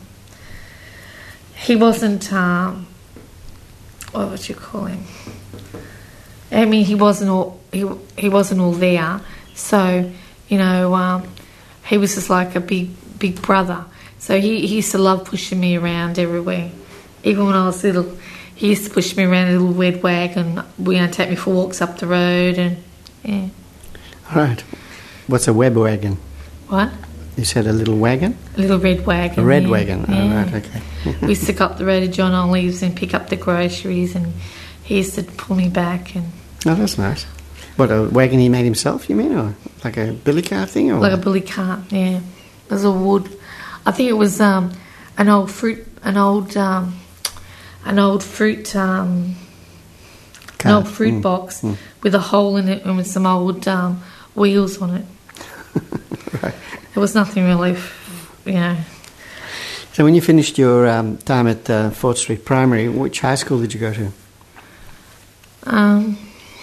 he wasn't what would you call him? I mean, he wasn't all there. So, you know, he was just like a big brother. So he used to love pushing me around everywhere. Even when I was little, he used to push me around in a little red wagon. Take me for walks up the road, and yeah. All right. What's a web wagon? What? You said a little wagon? A little red wagon. A red yeah. wagon. Yeah. Oh, right, okay. We used to go up the road to John Olive's and pick up the groceries, and he used to pull me back. And oh, that's nice. What, a wagon he made himself, you mean? Or like a billy cart thing? Or like a billy cart, yeah. It was a wood. I think it was an old fruit box with a hole in it and with some old wheels on it. Right. There was nothing really, you know. So when you finished your time at Fort Street Primary, which high school did you go to? I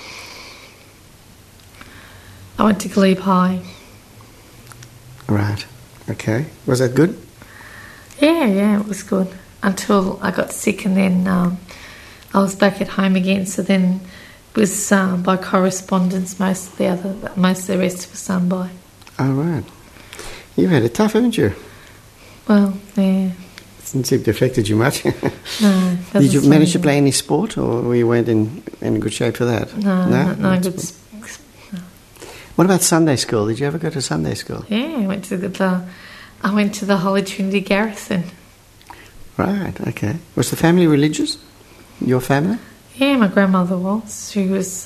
went to Glebe High. Right. Okay. Was that good? Yeah, it was good. Until I got sick, and then I was back at home again. So then it was by correspondence. Most of the rest was done by. Oh, right. You've had it tough, haven't you? Well, yeah. It didn't seem to affected you much. No. Did you manage to play any sport, or we weren't in good shape for that? No good. No. What about Sunday school? Did you ever go to Sunday school? Yeah, I went to the Holy Trinity Garrison. Right. Okay. Was the family religious? Your family? Yeah, my grandmother was. She was.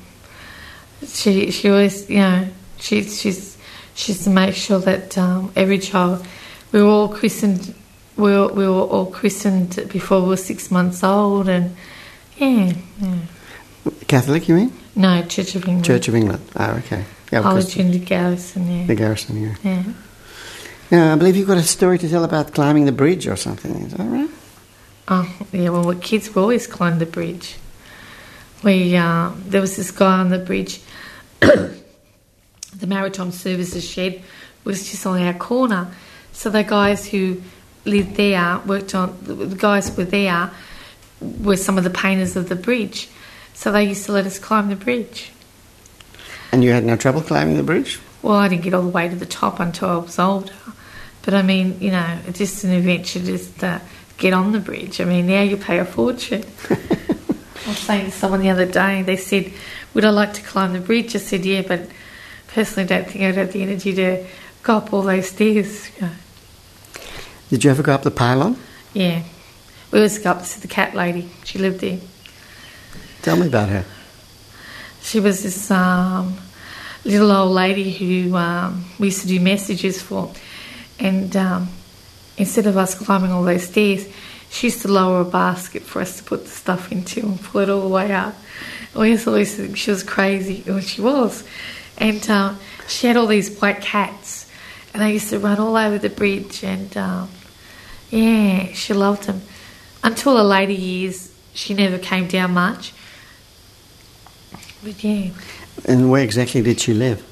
She always, you know, she used to make sure that every child, we were all christened. We were all christened before we were 6 months old, and yeah. Catholic, you mean? No, Church of England. Church of England. Oh, okay. Yeah, Holy Trinity Garrison. Yeah. The Garrison, yeah. Yeah. Now, I believe you've got a story to tell about climbing the bridge or something. Is that right? Oh, yeah. Well, we're kids, we always climbed the bridge. There was this guy on the bridge. The Maritime Services shed was just on our corner. So the guys who lived there, the guys were there, were some of the painters of the bridge. So they used to let us climb the bridge. And you had no trouble climbing the bridge? Well, I didn't get all the way to the top until I was older. But I mean, you know, it's just an adventure just to get on the bridge. I mean, now you pay a fortune. I was saying to someone the other day, they said, would I like to climb the bridge? I said, yeah, but personally don't think I'd have the energy to go up all those stairs. You know. Did you ever go up the pylon? Yeah. We always go up to see the cat lady. She lived there. Tell me about her. She was this little old lady who we used to do messages for. And instead of us climbing all those stairs, she used to lower a basket for us to put the stuff into and pull it all the way up. We used to always think she was crazy, and she was. And she had all these white cats, and they used to run all over the bridge, and yeah, she loved them. Until the later years, she never came down much. But yeah. And where exactly did she live?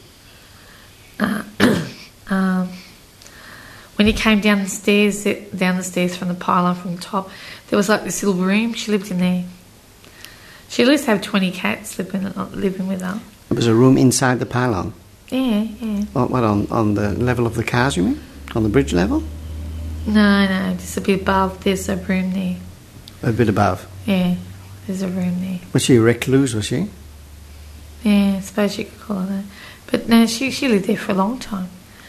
When you came down the stairs from the pylon from the top, there was like this little room. She lived in there. She at least had 20 cats living with her. There was a room inside the pylon? Yeah. What, on the level of the cars, you mean? On the bridge level? No, just a bit above. There's a room there. A bit above? Yeah, there's a room there. Was she a recluse, was she? Yeah, I suppose you could call her that. But no, she lived there for a long time.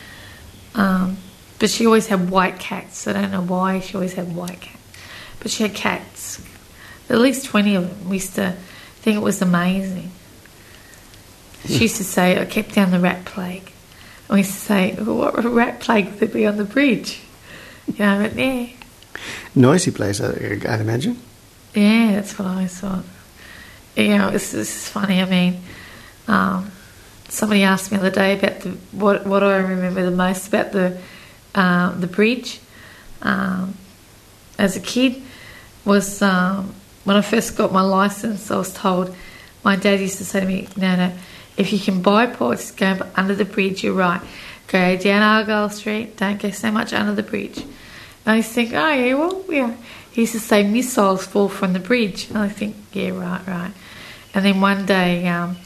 But she always had white cats. I don't know why she always had white cats. But she had cats. At least 20 of them. We used to think it was amazing. She used to say, I kept down the rat plague. And we used to say, what rat plague would there be on the bridge? You know, but yeah. Noisy place, I'd imagine. Yeah, that's what I thought. You know, this is funny. I mean, somebody asked me the other day about what I remember the most about the bridge as a kid was when I first got my licence. I was told, my dad used to say to me, no, If you can bypass, go under the bridge, you're right. Go down Argyle Street, don't go so much under the bridge. And I used to think, oh yeah, well, yeah. He used to say missiles fall from the bridge. And I think, yeah, right. And then one day,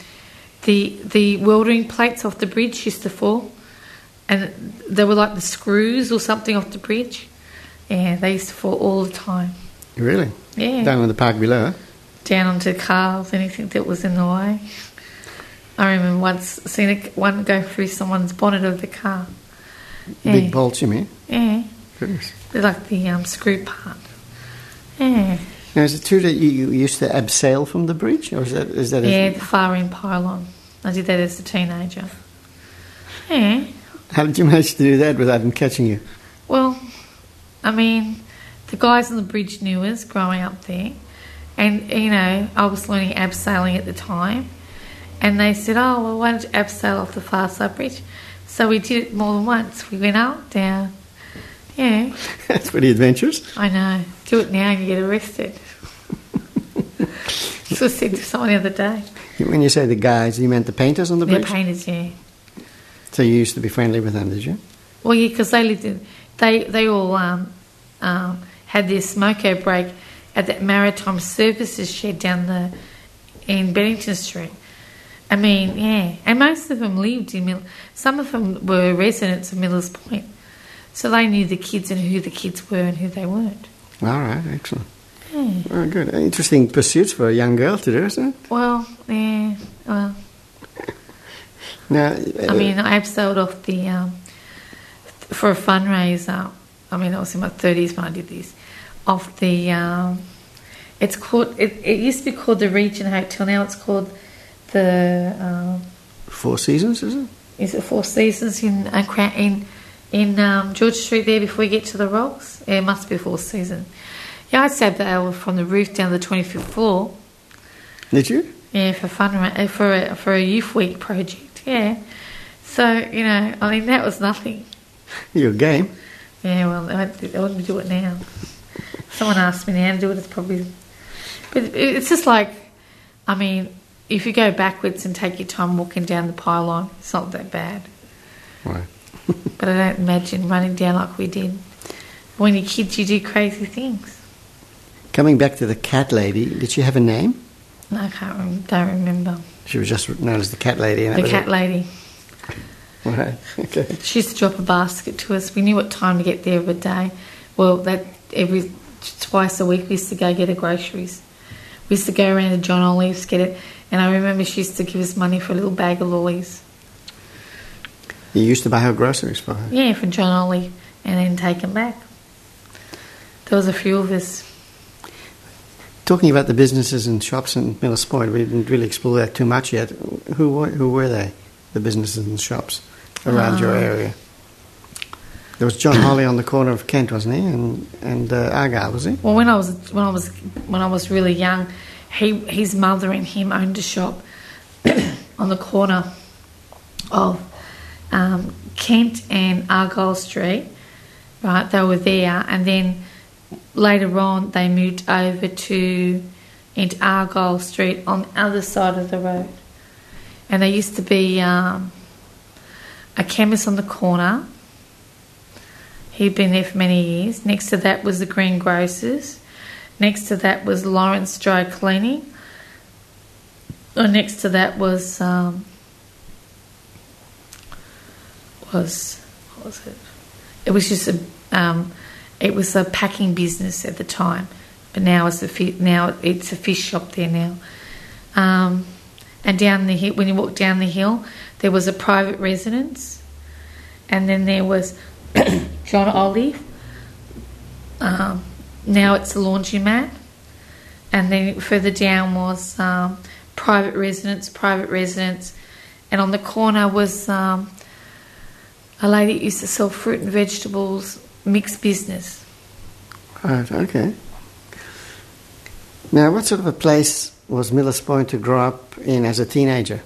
the welding plates off the bridge used to fall. And they were like the screws or something off the bridge. Yeah, they used to fall all the time. Really? Yeah. Down on the park below? Down onto cars, anything that was in the way. I remember once seeing one go through someone's bonnet of the car. Yeah. Big bolts, you mean? Yeah. Goodness. They're like the screw part. Yeah. Now, is it true that you used to abseil from the bridge? Or is that yeah, the far end pylon. I did that as a teenager. Yeah. How did you manage to do that without them catching you? Well, I mean, the guys on the bridge knew us growing up there. And, you know, I was learning abseiling at the time. And they said, oh, well, why don't you abseil off the far side bridge? So we did it more than once. We went up, down. Yeah. That's pretty adventurous. I know. Do it now and you get arrested. So I said to someone the other day. When you say the guys, you meant the painters on the bridge? The painters, yeah. So you used to be friendly with them, did you? Well, yeah, because they lived in... They all had their smoko break at that Maritime Services shed down in Bennington Street. I mean, yeah. And most of them lived in... Some of them were residents of Millers Point. So they knew the kids and who the kids were and who they weren't. All right, excellent. Yeah. Oh, good. Interesting pursuits for a young girl to do, isn't it? Well, yeah. Well... Now, I mean, I abseiled off the... for a fundraiser, I mean, I was in my 30s when I did this, off the... it's called... It used to be called the Regent Hotel. Now it's called the... Four Seasons, is it? Is it Four Seasons in George Street there before you get to the Rocks? Yeah, it must be Four Seasons. Yeah, I abseiled from the roof down to the 25th floor. Did you? Yeah, for a youth week project, yeah. So, you know, I mean, that was nothing. Your game. Yeah, well, I wouldn't do it now. Someone asked me now to do it, it's probably... But it's just like, I mean, if you go backwards and take your time walking down the pylon, it's not that bad. Right. But I don't imagine running down like we did. When you're kids, you do crazy things. Coming back to the cat lady, did she have a name? No, don't remember. She was just known as the cat lady. The cat lady. Right, okay. She used to drop a basket to us. We knew what time to get there every day. Well, twice a week we used to go get her groceries. We used to go around to John Olive's, get it. And I remember she used to give us money for a little bag of lollies. You used to buy her groceries for her? Yeah, from John Olive, and then take them back. There was a few of us. Talking about the businesses and shops in Millers Point, we didn't really explore that too much yet. Who were they, the businesses and shops around your area? There was John Holly on the corner of Kent, wasn't he, and Argyle, was he? Well, when I was really young, his mother and him owned a shop on the corner of Kent and Argyle Street. Right, they were there, and then later on they moved over into Argyle Street on the other side of the road. And there used to be a chemist on the corner. He'd been there for many years. Next to that was the Greengrocers. Next to that was Lawrence Dry Cleaning. Or next to that was what was it? It was just it was a packing business at the time, but now it's a fish shop there now. And down the hill, when you walk down the hill, there was a private residence, and then there was John Olive. Now it's a laundromat, and then further down was private residence, and on the corner was a lady that used to sell fruit and vegetables, mixed business. Right, okay. Now, what sort of a place was Millers Point to grow up in as a teenager?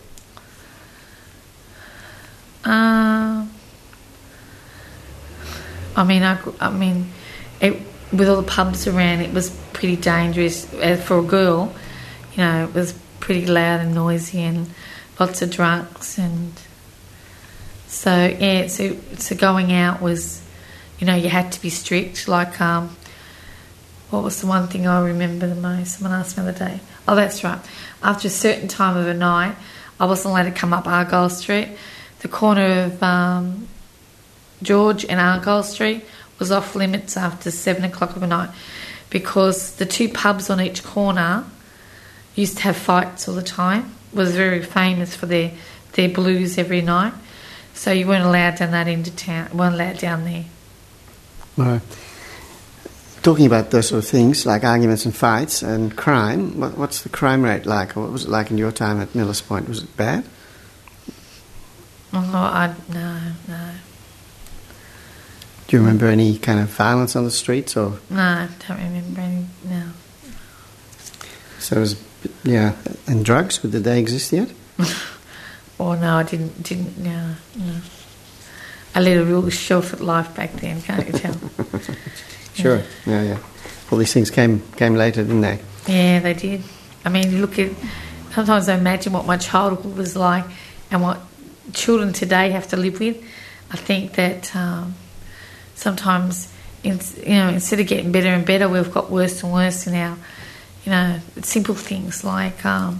With all the pubs around, it was pretty dangerous for a girl. You know, it was pretty loud and noisy, and lots of drunks, and so so going out was, you had to be strict. Like, what was the one thing I remember the most? Someone asked me the other day. Oh, that's right. After a certain time of the night, I wasn't allowed to come up Argyle Street. The corner of George and Argyle Street was off limits after 7 o'clock of the night, because the two pubs on each corner used to have fights all the time. Was very famous for their blues every night. So you weren't allowed down that end of town. weren't allowed down there. Right. Talking about those sort of things, like arguments and fights and crime, what's the crime rate like? Or what was it like in your time at Millers Point? Was it bad? Oh, no. Do you remember any kind of violence on the streets? Or No, I don't remember any, no. So it was, yeah. And drugs, did they exist yet? Oh, no, I didn't, no. I led a real sheltered life back then, can't you tell? Sure, yeah. All these things came later, didn't they? Yeah, they did. I mean, sometimes I imagine what my childhood was like and what children today have to live with. I think that sometimes, instead of getting better and better, we've got worse and worse in our, simple things like, I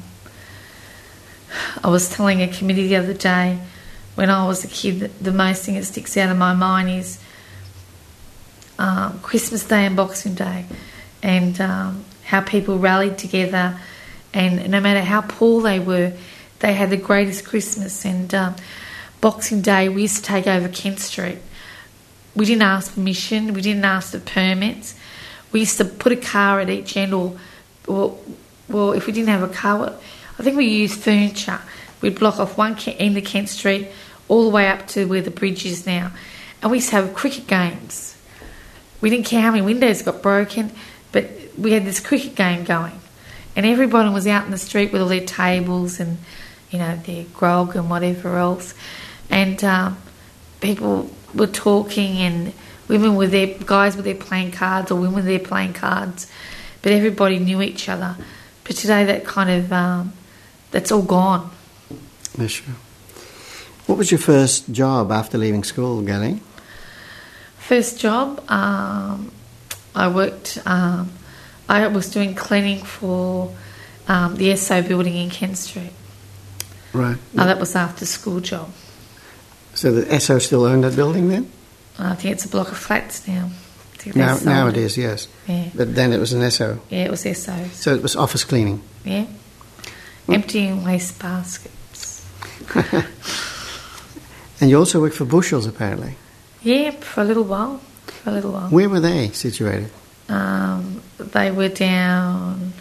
was telling a committee the other day, when I was a kid, the most thing that sticks out of my mind is Christmas Day and Boxing Day, and how people rallied together, and no matter how poor they were, they had the greatest Christmas. And Boxing Day, we used to take over Kent Street. We didn't ask permission, we didn't ask for permits. We used to put a car at each end, or if we didn't have a car, I think we used furniture. We'd block off one end of Kent Street all the way up to where the bridge is now. And we used to have cricket games. We didn't care how many windows got broken, but we had this cricket game going. And everybody was out in the street with all their tables and, their grog and whatever else. And people were talking, and guys were there playing cards, or women were there playing cards. But everybody knew each other. But today that kind of, that's all gone. Yeah, sure. What was your first job after leaving school, Gally? First job, I worked, I was doing cleaning for the SO building in Kent Street. Right. That was after school job. So the SO still owned that building then? I think it's a block of flats now. Now it is, yes. Yeah. But then it was an SO? Yeah, it was SO. So it was office cleaning? Yeah. Emptying waste baskets. And you also worked for Bushels, apparently? Yeah, for a little while. Where were they situated? They were down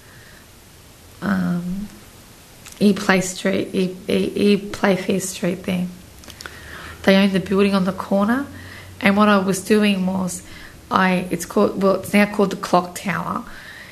Playfair Street there. They owned the building on the corner, and what I was doing was, it's now called the Clock Tower.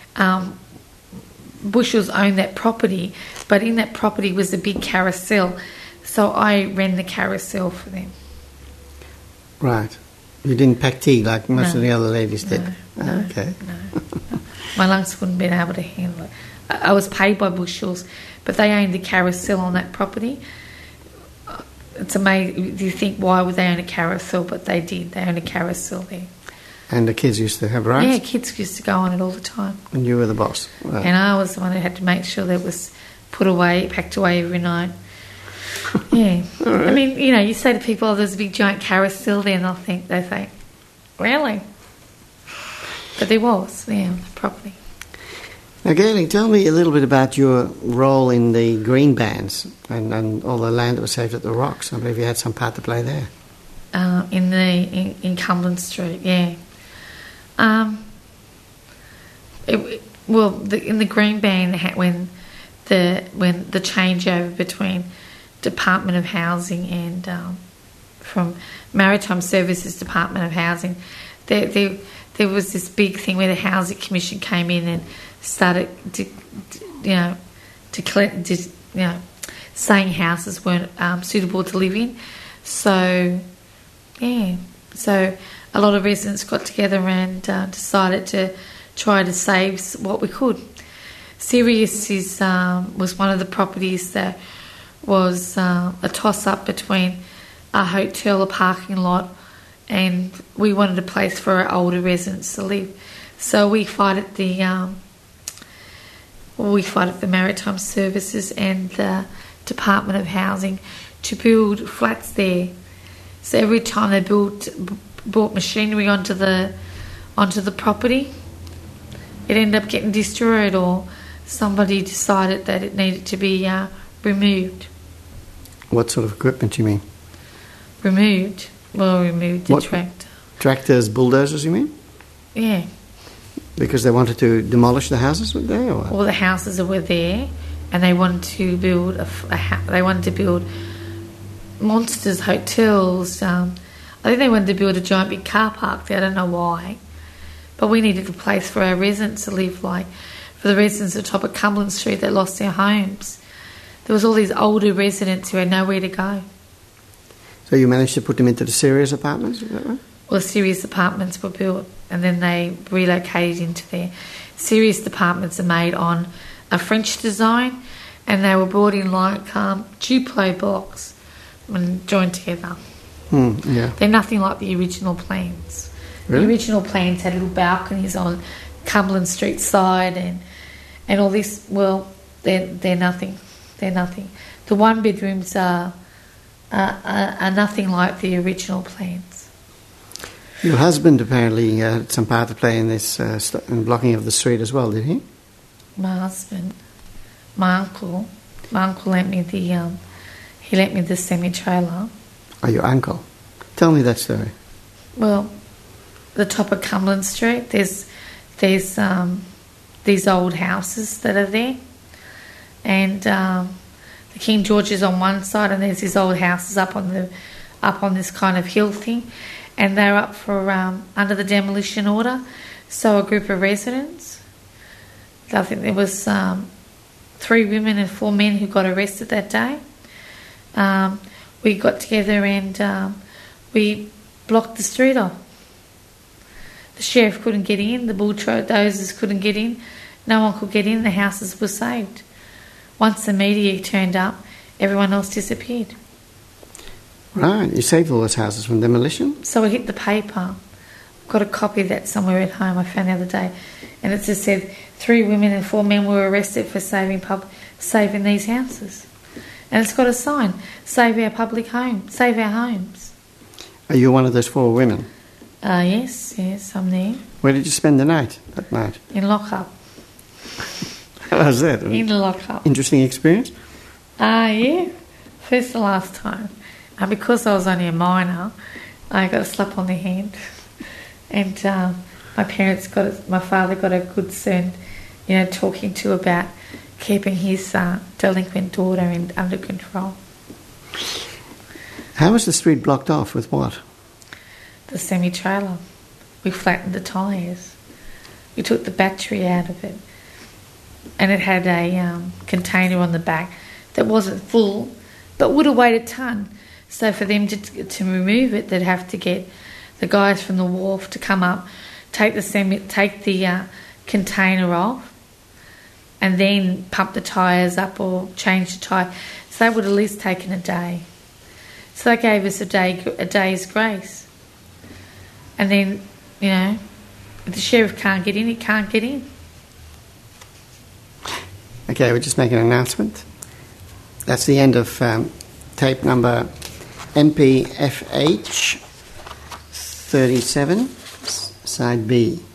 Bushels owned that property, but in that property was a big carousel, so I ran the carousel for them. Right. You didn't pack tea like most of the other ladies did? No, okay. No. My lungs wouldn't have been able to handle it. I was paid by Bushels, but they owned the carousel on that property. It's amazing. You think, why would they own a carousel? But they did. They owned a carousel there. And the kids used to have rides? Yeah, kids used to go on it all the time. And you were the boss? Right. And I was the one who had to make sure that it was packed away every night. Yeah. Right. I mean, you say to people, oh, there's a big giant carousel there, and they think, really? But there was, the property. Now, Gaylene, tell me a little bit about your role in the green bands and all the land that was saved at the Rocks. I believe you had some part to play there. In Cumberland Street, yeah. In the green band, when the changeover between Department of Housing and from Maritime Services Department of Housing, there was this big thing where the Housing Commission came in and started saying houses weren't suitable to live in. So a lot of residents got together and decided to try to save what we could. Sirius was one of the properties that was a toss-up between a hotel, a parking lot, and we wanted a place for our older residents to live. So we fight at the Maritime Services and the Department of Housing to build flats there. So every time they brought machinery onto the property, it ended up getting destroyed, or somebody decided that it needed to be removed. What sort of equipment do you mean? Removed? Well, removed the tractor. Tractors, bulldozers, you mean? Yeah. Because they wanted to demolish the houses there, or what? All the houses that were there, and they wanted to build they wanted to build monsters, hotels. I think they wanted to build a giant big car park there. I don't know why, but we needed a place for our residents to live. Like for the residents at the top of Cumberland Street that lost their homes, there was all these older residents who had nowhere to go. So you managed to put them into the Sirius apartments, is that right? Well, the Sirius apartments were built, and then they relocated into there. Sirius apartments are made on a French design, and they were brought in like Duplo blocks and joined together. Yeah. They're nothing like the original plans. Really? The original plans had little balconies on Cumberland Street side and all this. Well, they're nothing. They're nothing. The one bedrooms are nothing like the original plans. Your husband apparently had some part to play in this in blocking of the street as well, did he? My husband, my uncle lent me the semi-trailer. Oh, your uncle. Tell me that story. Well, the top of Cumberland Street, there's these old houses that are there, and the King George is on one side, and there's these old houses up on this kind of hill thing, and they're up for under the demolition order. So a group of residents, I think there was 3 women and 4 men who got arrested that day. We got together and we blocked the street off. The sheriff couldn't get in, the bulldozers couldn't get in, no one could get in, the houses were saved. Once the media turned up, everyone else disappeared. Right, you saved all those houses from demolition? So we hit the paper. I've got a copy of that somewhere at home I found the other day, and it just said 3 women and 4 men were arrested for saving these houses. And it's got a sign, save our public home, save our homes. Are you one of those 4 women? Yes, I'm there. Where did you spend the night, that night? In lockup. How was that? In lockup. Interesting experience? Yeah. First and last time. And because I was only a minor, I got a slap on the hand. And my father got a good son, talking to about keeping his delinquent daughter under control. How was the street blocked off? With what? The semi-trailer. We flattened the tyres. We took the battery out of it. And it had a container on the back that wasn't full, but would have weighed a tonne. So for them to remove it, they'd have to get the guys from the wharf to come up, take the container off, and then pump the tyres up or change the tyre. So that would at least taken a day. So that gave us a day's grace. And then, if the sheriff can't get in, he can't get in. Okay, we'll just make an announcement. That's the end of tape number MPFH 37, side B.